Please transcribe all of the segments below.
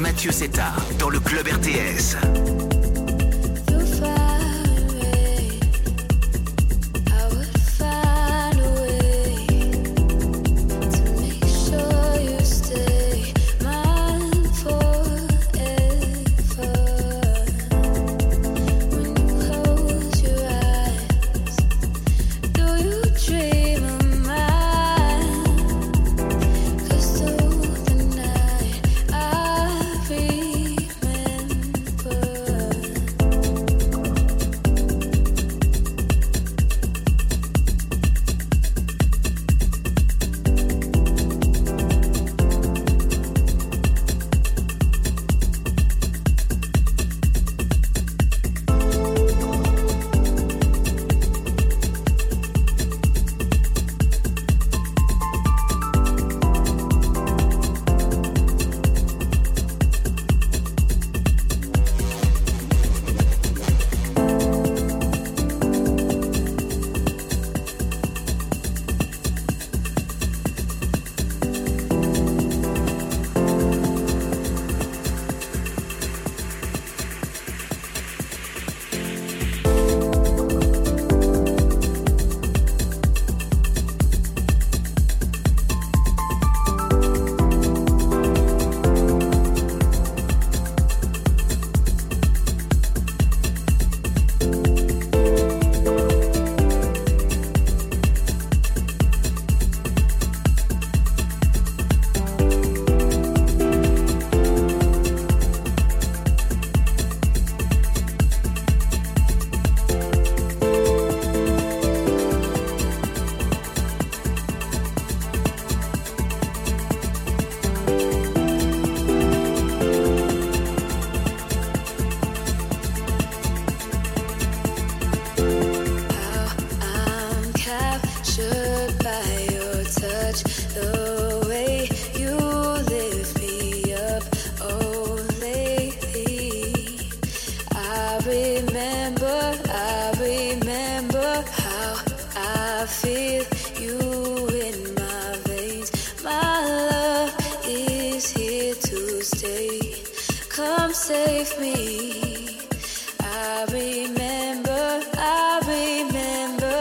Mathieu Seta dans le Club RTS. Save me. I remember, I remember.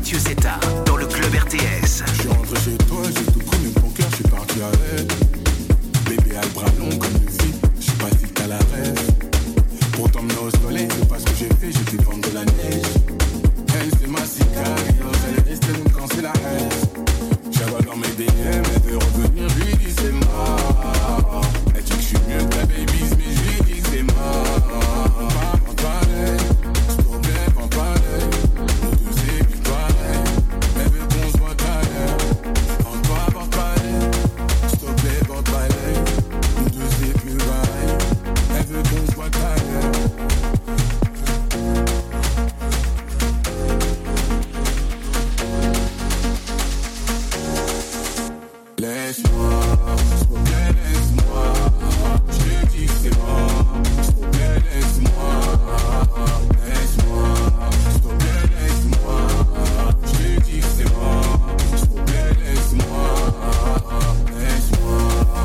Mathieu Zeta, dans le club RTS. Je suis rentré chez toi, j'ai tout pris, même ton cœur, je suis parti avec. Bébé a le bras long comme le fil, je sais pas si t'as la rêve. Pour t'emmener au soleil, c'est pas ce que j'ai fait, j'étais vendre de la neige. Elle c'est ma cicaille, elle est restée même quand c'est la haine. J'avais dans mes DM, elle veut revenir, je lui dis c'est mort. Elle dit que je suis mieux que la baby's, mais je lui dis que c'est mort. Pas pareil, s'il te plaît, pas pareil. Nous deux c'est plus pareil, elle veut qu'on se voit d'ailleurs. Pas pareil, s'il te plaît, pas pareil. Nous deux c'est plus pareil, elle veut qu'on se voit d'ailleurs. Laisse-moi, s'il te plaît, laisse-moi. Je te dis que c'est bon, s'il te plaît, laisse-moi. Laisse-moi, s'il te plaît, laisse-moi. Je te dis que c'est bon, s'il te plaît, laisse-moi. Laisse-moi.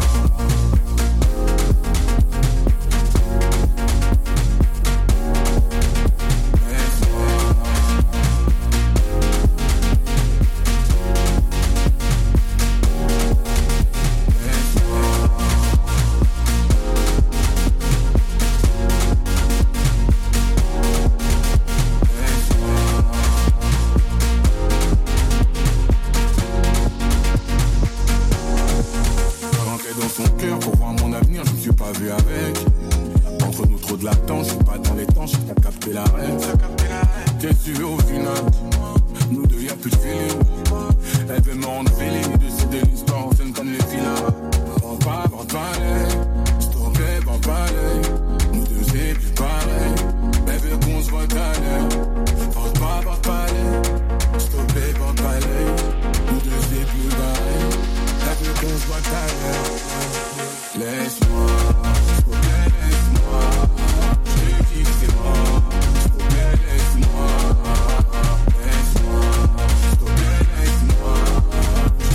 Rentrer dans son cœur pour voir mon avenir, je me suis pas vu avec. Entre nous trop de latence, je suis pas dans les temps, je t'ai capté la rêve. Qu'est-ce que tu veux au final? Nous deux y'a plus de feeling. Elle veut me rendre feeling, de ces deux l'histoire, on s'aime comme les filins. Pas pareil, s'il te plaît, pas pareil. Nous deux c'est plus pareil, elle veut qu'on se voit d'ailleurs. Pas pareil, s'il te plaît, pas pareil. Nous deux c'est plus pareil, elle veut qu'on se voit d'ailleurs. Laisse-moi, s'il te plaît, laisse-moi. Je te dis que c'est bon, s'il te plaît, laisse-moi. Laisse-moi, s'il te plaît, laisse-moi. Je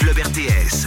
Club RTS.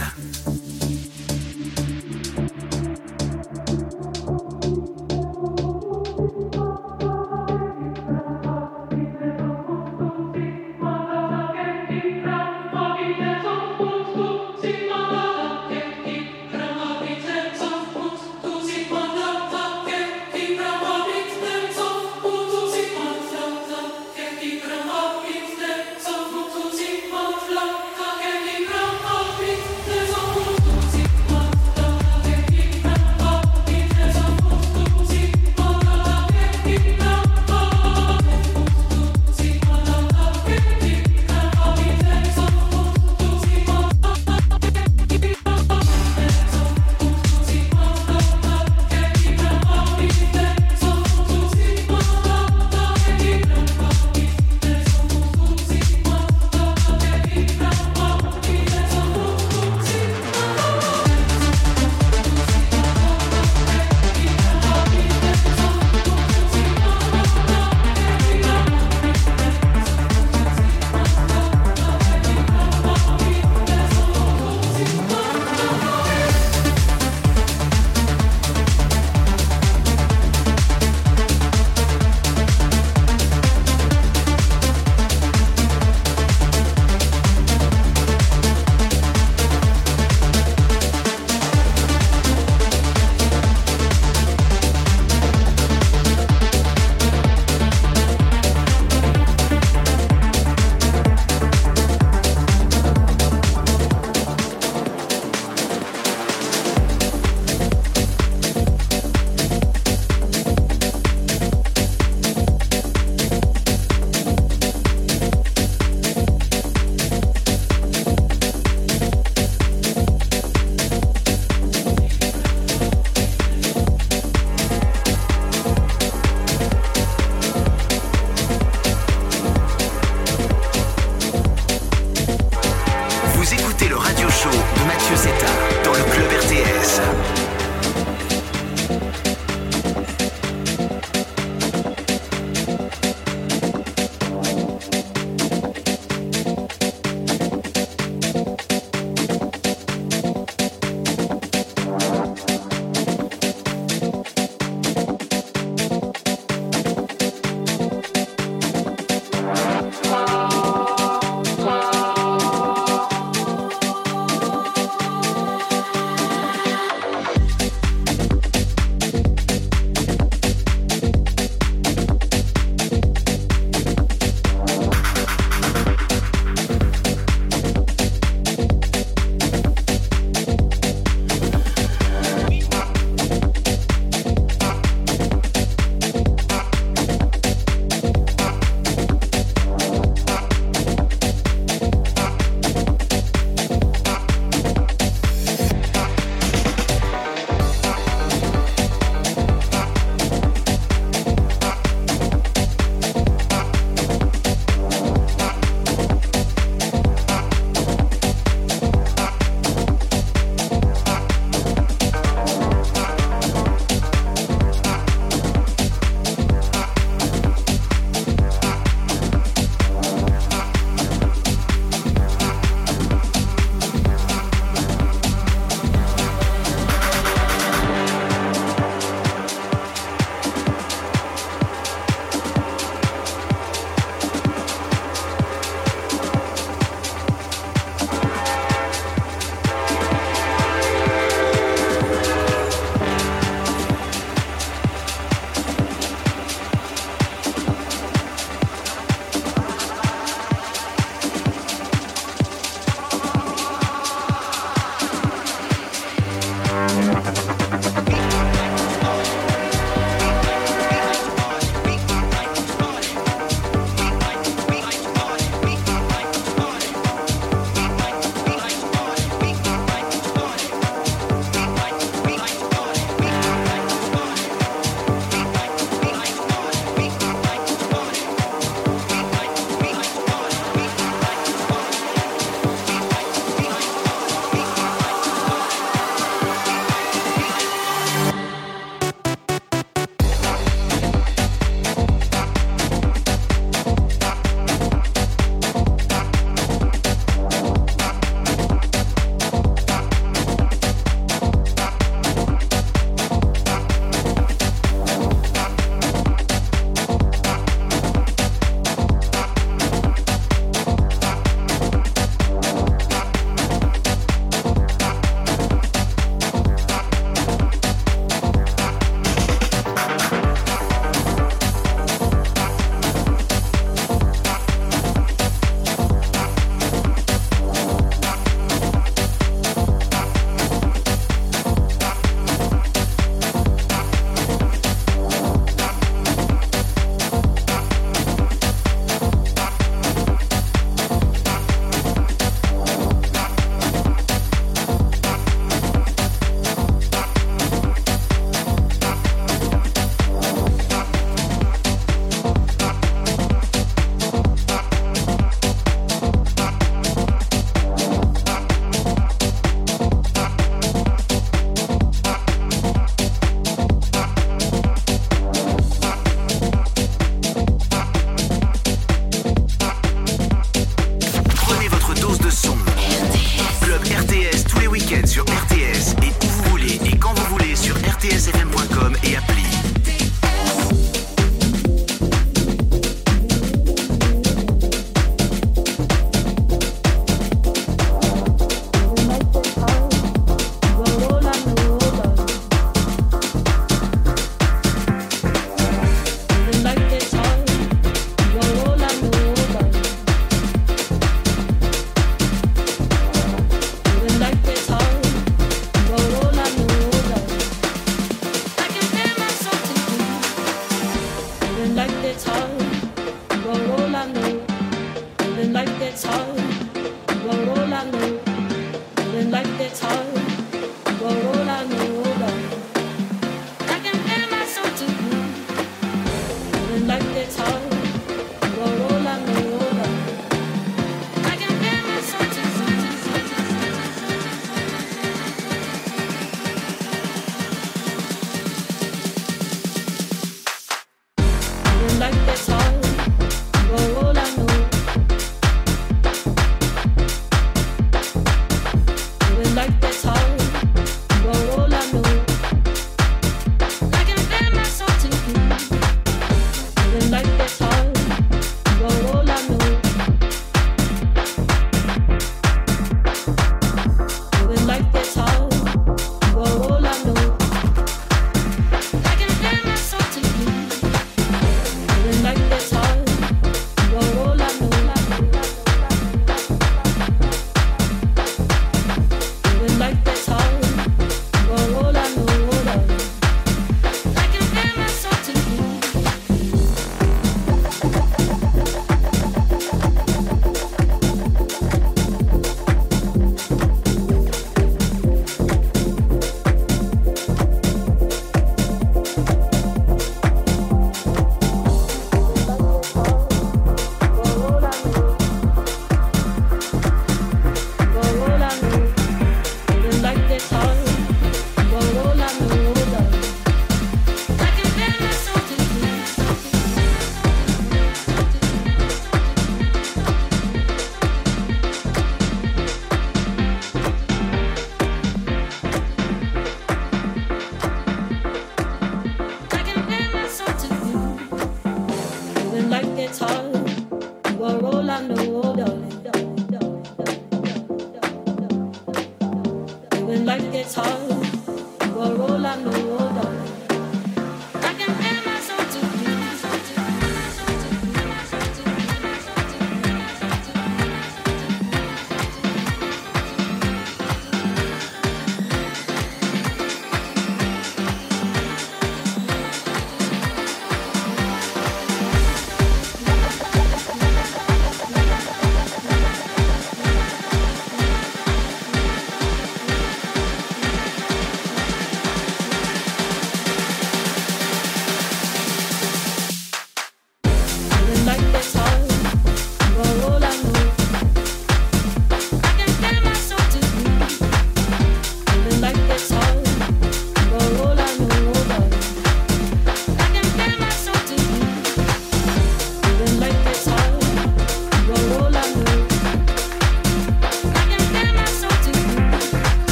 week-end sur RTS et où vous voulez et quand vous voulez sur rtsfm.com et appli.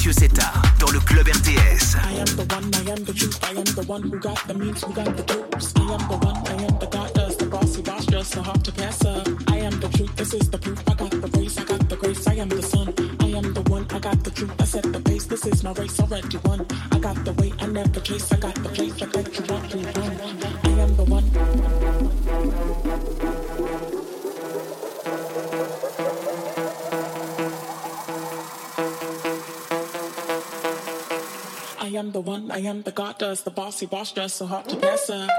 Mathieu Seta dans le Club RTS. I am the one, I am the truth, I am the one who got the means, who got the tools. I am the one, I am the goddess, the bossy boss, just so hard to pass up. I am the truth, this is the proof. I got the race, I got the grace, I am the sun. I am the one, I got the truth, I set the pace. This is my race, already won. I got the weight, I never chase. I got the place, I bet you want to run. I am the one. I am the one, I am the goddess, the bossy boss, just so hard to pass up.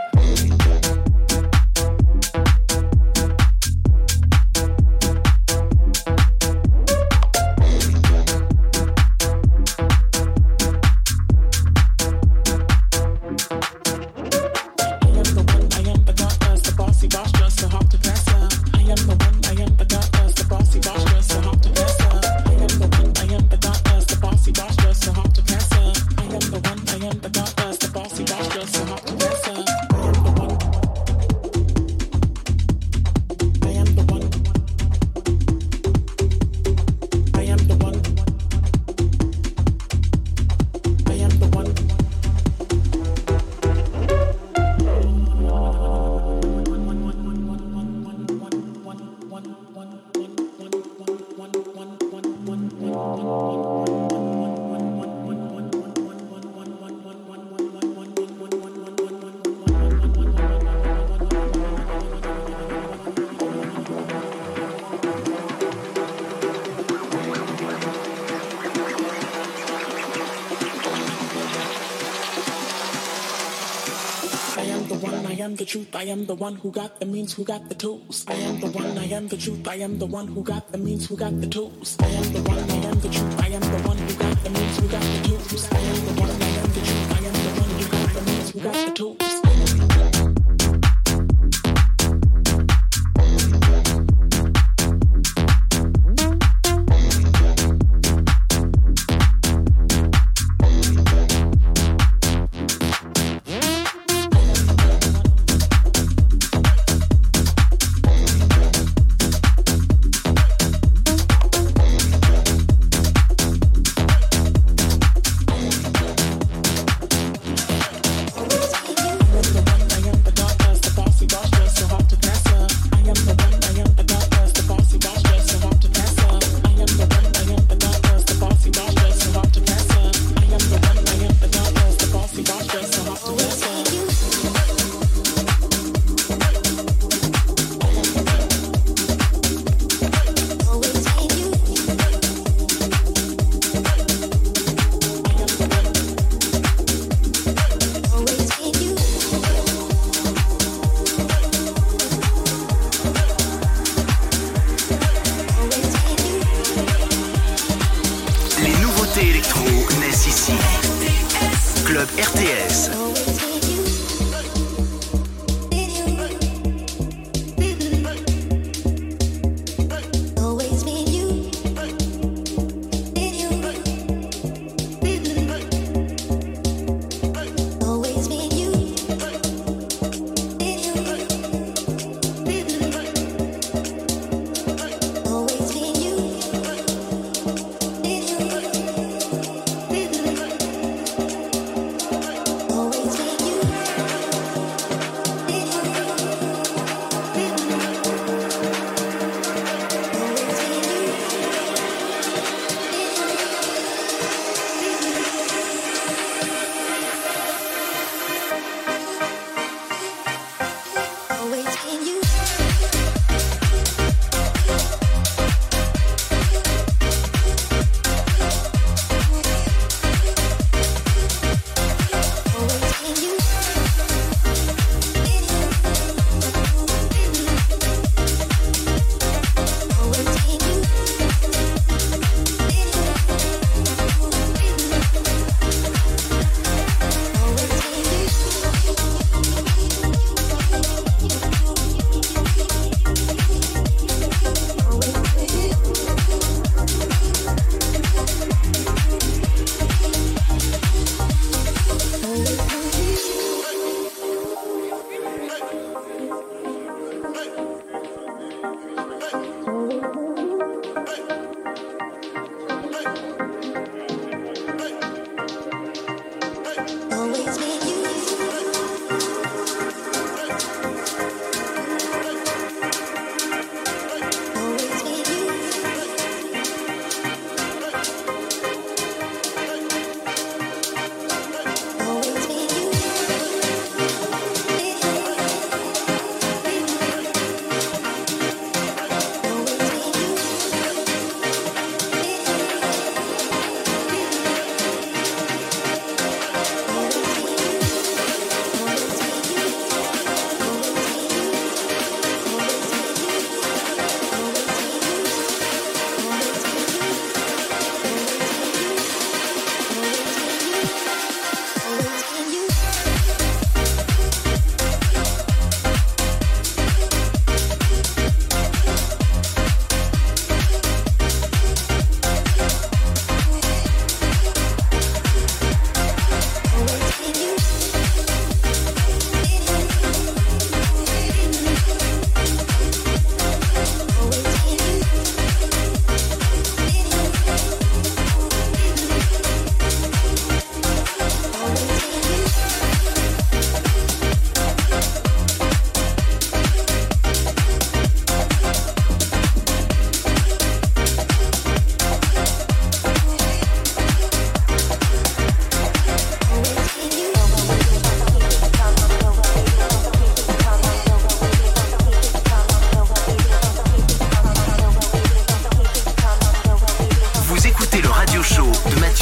I am the one who got the means, who got the tools. I am the one, I am the truth, I am the one who got the means, who got the tools. I am the one, I am the truth, I am the one who got the means, who got the tools. I am the one, I am the truth, I am the one who got the means, who got the tools. Always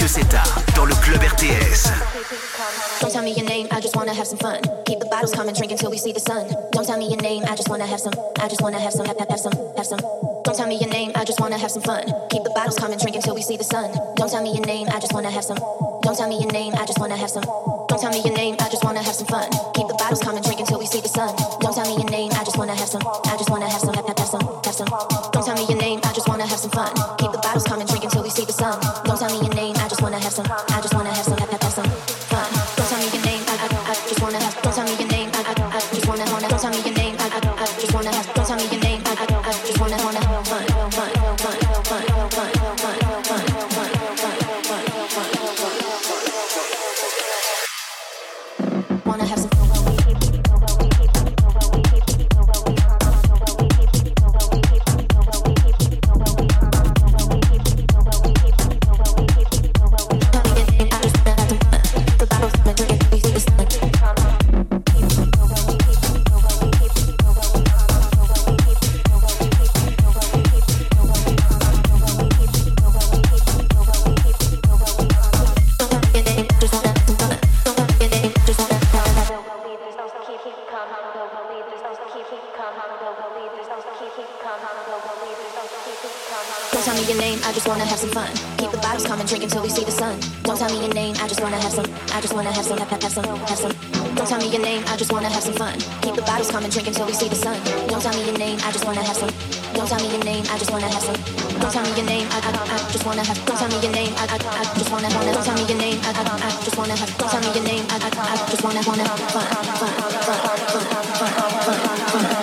Seta dans le club RTS. Don't tell me your name, I just wanna have some fun. Keep the bottles coming, drink until we see the sun. Don't tell me your name, I just wanna have some. I just wanna have some, have some. Don't tell me your name, I just wanna have some fun. Keep the bottles coming, drink until we see the sun. Don't tell me your name, I just wanna have some. Don't tell me your name, I just wanna have some. Don't tell me your name, I just wanna have some fun. Keep the bottles coming, drink until we see the sun. Don't tell me your name, I just wanna have some. I just wanna have some, have some. Don't tell me your name, I just wanna have some fun. Keep the bottles coming, drink until we see the sun. Don't tell me your name, I just wanna have some. I just wanna have some, have some fun. Don't tell me your name, I just wanna have. Don't tell me your name, I just wanna. Don't tell me your name, I just wanna have. Don't tell me your name, I just wanna have fun. Wanna have some fun. Don't tell me your name, I just wanna have some fun. Keep the bottles coming, drink until we see the sun. Don't tell me your name, I just wanna have some. I just wanna have some, have some. Don't tell me your name, I just wanna have some fun. Keep the bottles coming, drink until we see the sun. Don't tell me your name, I just wanna have some. Don't tell me your name, I just wanna have some. Don't tell me your name, I just wanna have. Don't tell me your name, I just wanna. Don't tell me your name, I just wanna have. Don't tell me your name, I just wanna have fun.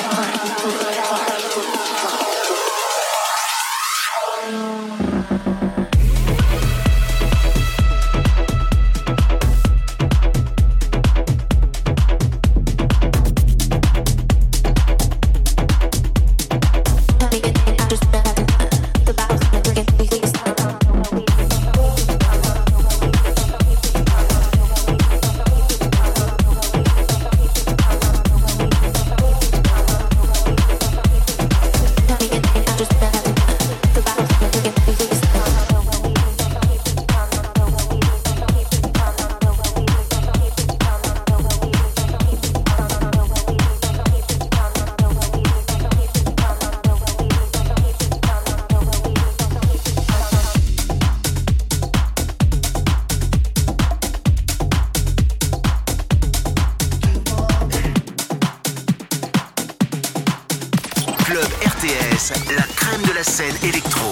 La crème de la scène électro.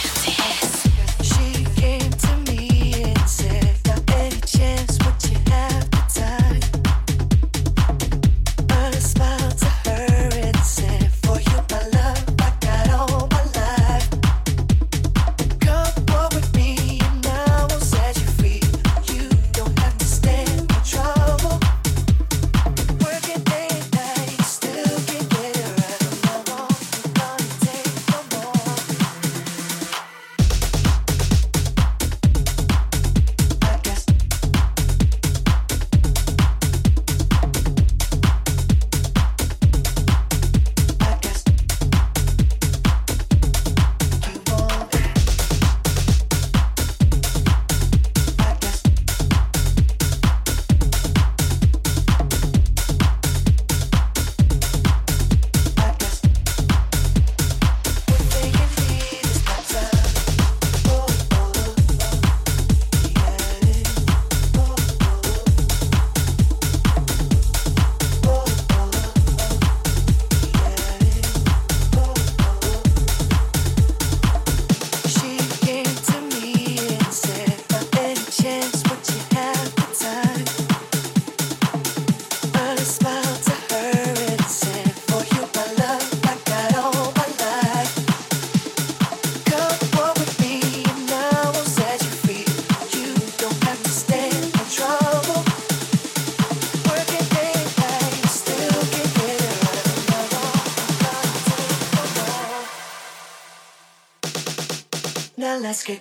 Now let's get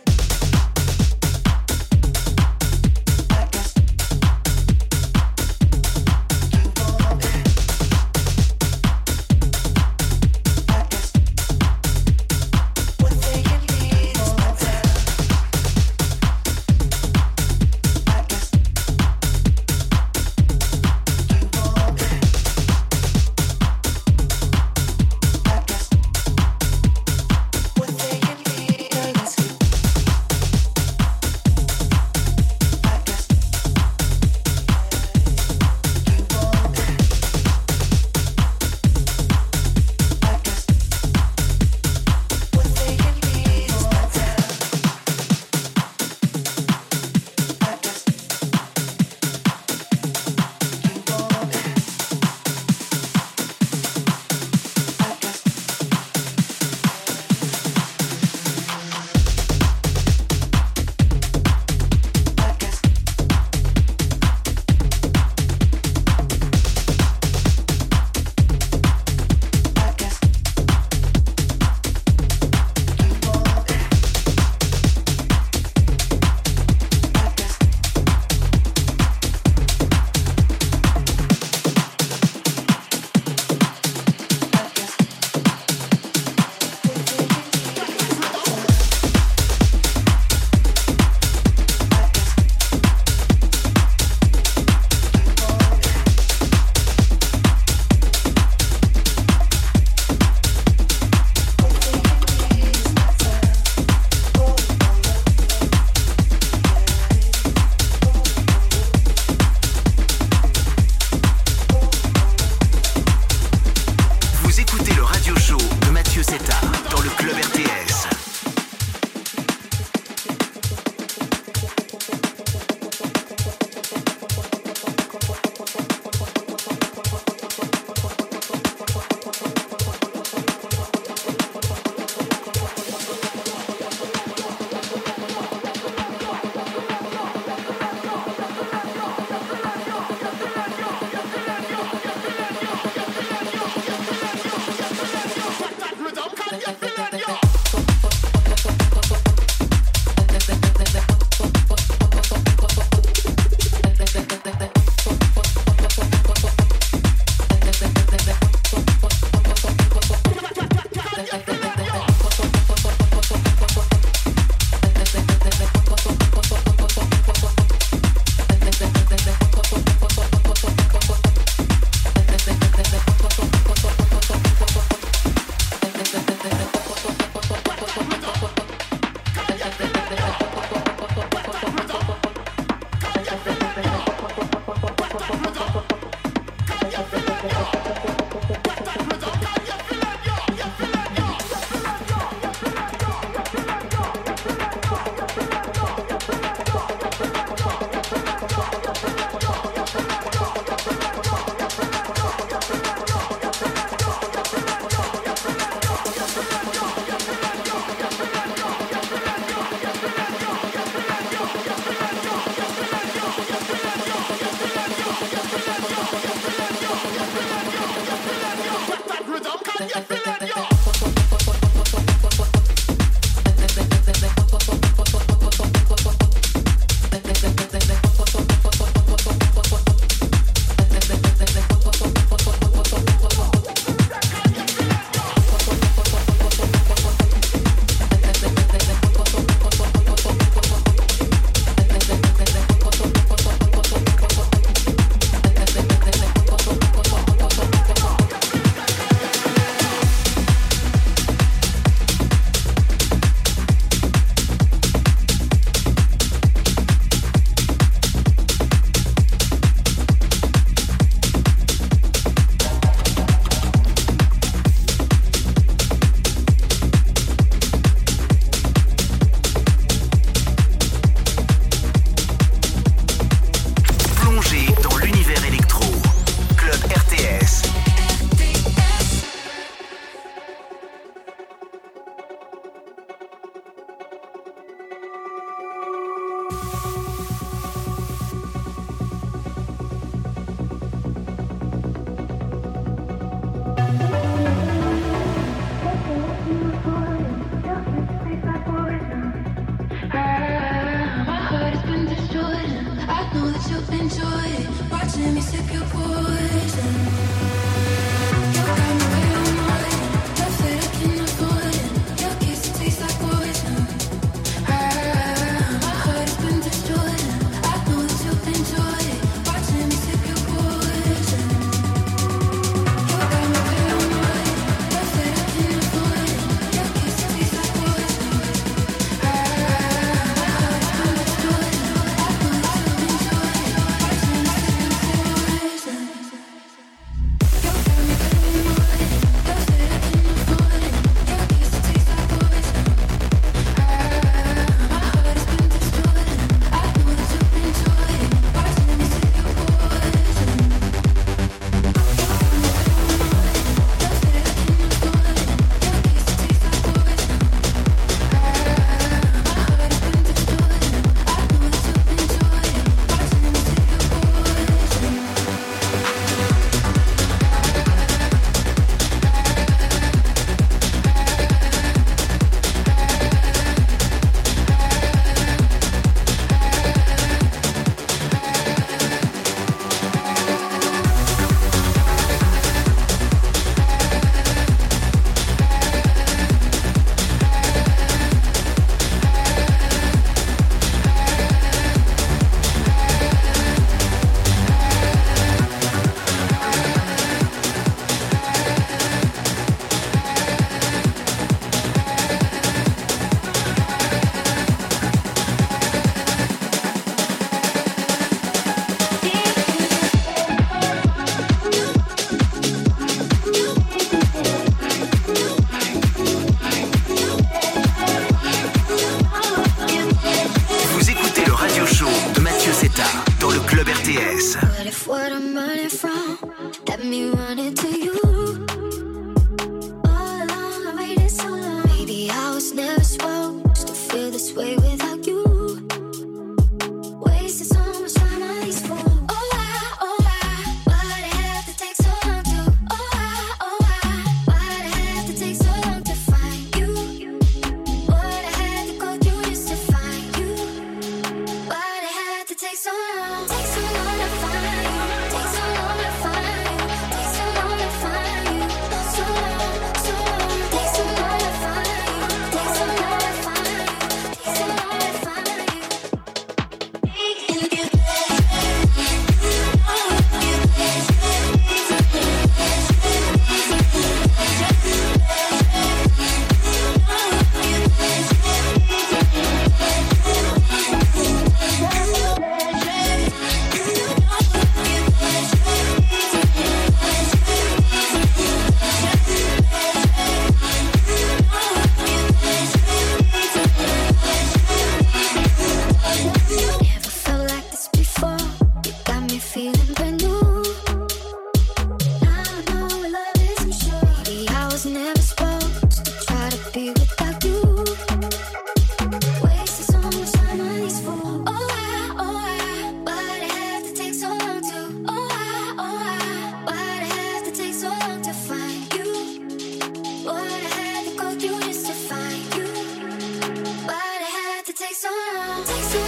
Take so long.